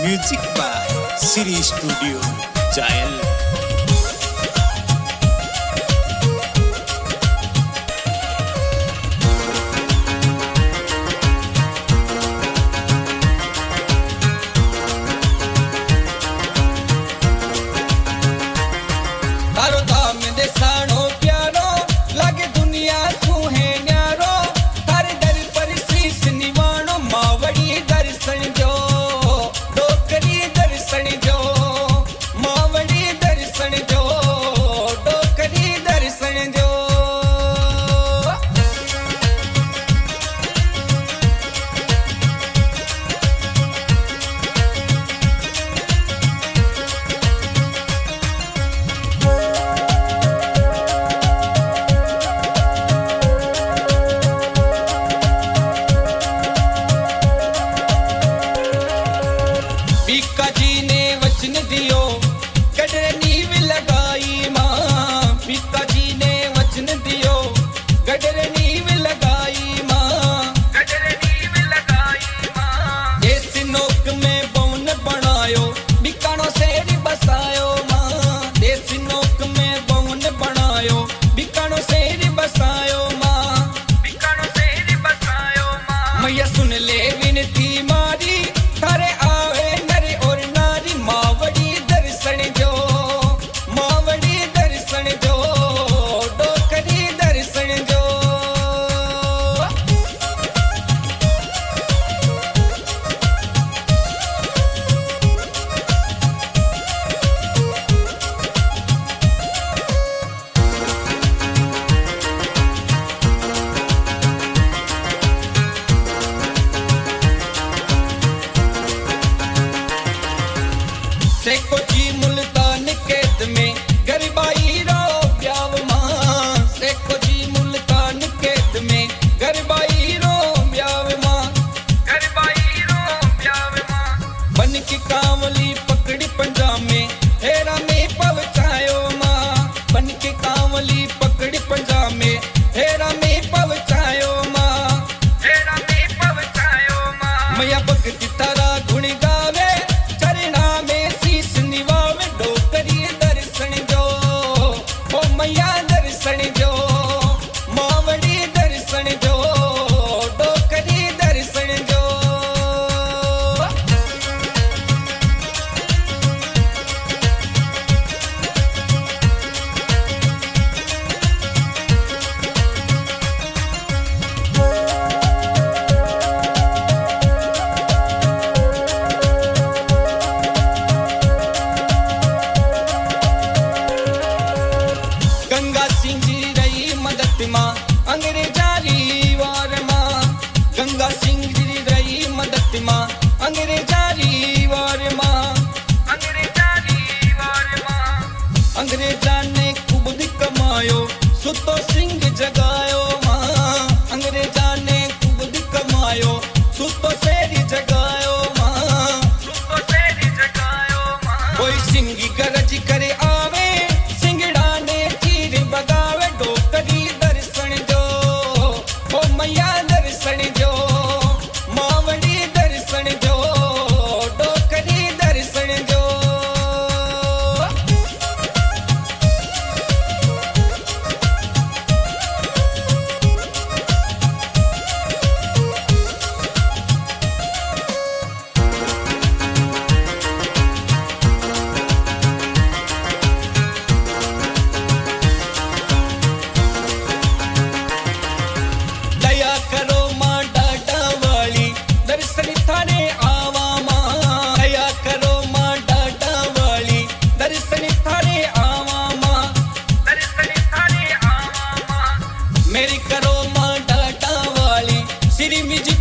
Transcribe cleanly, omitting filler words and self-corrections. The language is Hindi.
म्यूजिक बाय श्री स्टूडियो जायल। अंग्रेजा ने खूब कमायो सुतो सिंह जगायो मां। अंग्रेजा ने खूब कमायो सुतो शेरी जगायो मां। सुतो शेरी जगायो मां। कोई सिंह गरज करे आवे सिंगड़ा ने तीर बगावे डोकरी दर्शन जो ओ मैया दर्शन जो मावड़ी दर्शन जो डोकरी दर्शन जो। मेरी करो मां डाटा वाली श्री